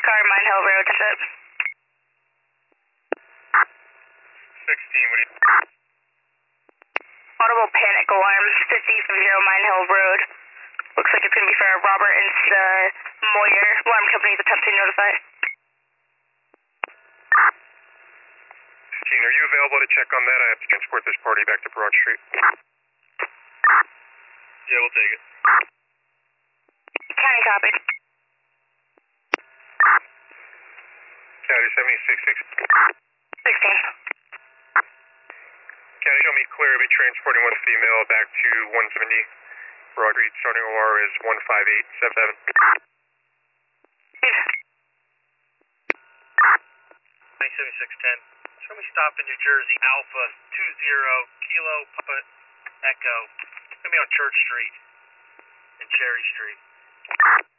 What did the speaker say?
car, Mine Hill Road, that's it. 16, what do you... Audible panic alarm, 50 from 0 Mine Hill Road. Looks like it's going to be for Robert and Moyer. Alarm company's attempting to notify. 15, are you available to check on that? I have to transport this party back to Broad Street. Yeah, we'll take it. County copy. County 76, 16. County, show me clear to be transporting one female back to 170 Broad Street. Starting OR is 15877. 7610. Show me stop in New Jersey, Alpha 20 Kilo Papa Echo. It's going to be on Church Street and Cherry Street.